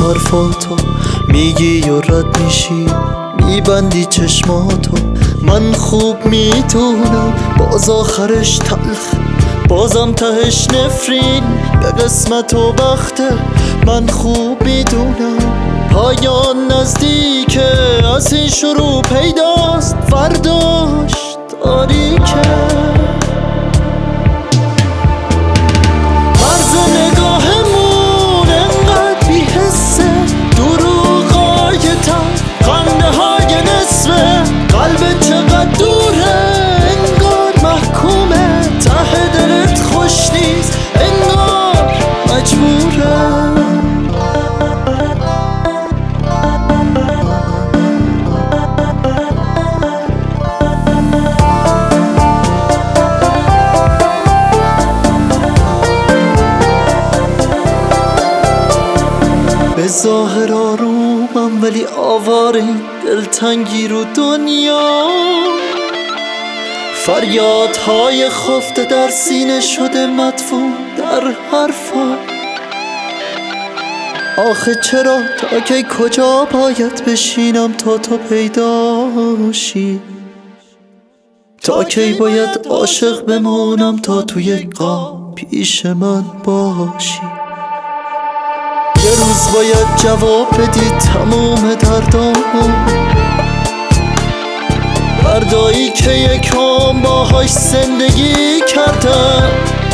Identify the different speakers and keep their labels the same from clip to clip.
Speaker 1: حرفاتو میگی و رد میشی، میبندی چشماتو. من خوب میدونم باز آخرش تلخ، بازم تهش نفرین به قسمت و بخته. من خوب میدونم پایان نزدیکه، از این شروع پیداست فرداش تاریکه. مرز نگاهمون انقدر بی‌حسه، دروغای تن، خنده های نصفه. قلبت چقدر دوره، انگار محکومه. ته دلت خوش نیست، انگار مجبوره. به ظاهر آرومم ولی آواره، دلتنگی رو دنیا. فریادهای خفته در سینه شده مدفون در حرفا. آخه چرا تا کی کجا باید بشینم تا تو پیداشی؟ تا کی باید عاشق بمونم تا توی قاب پیش من باشی؟ یه روز باید جواب بدی تموم دردامو، دردایی که یکم باهاش زندگی کردم.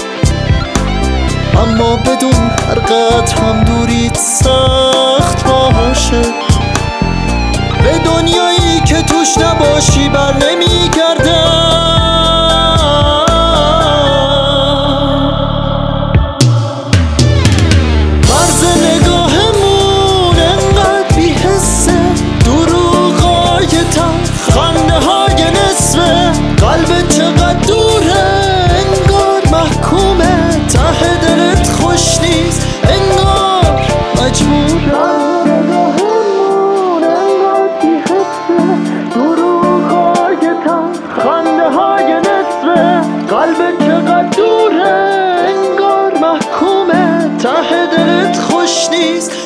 Speaker 1: اما بدون هر قدر هم دوریت سخت باشه، به دنیایی که توش نباشی بر نمیگردم. مرز نگاهمون انقدر بی‌حسه، دروغای تن، خنده های نصفه. قلبت چقدر دوره، انگار محکومه. ته دلت خوش نیست، انگار مجبوره. نگاهمون انقدر بی‌حسه، دروغای تن، خنده های نصفه. قلبت چقدر دوره، انگار محکومه. ته دلت خوش نیست،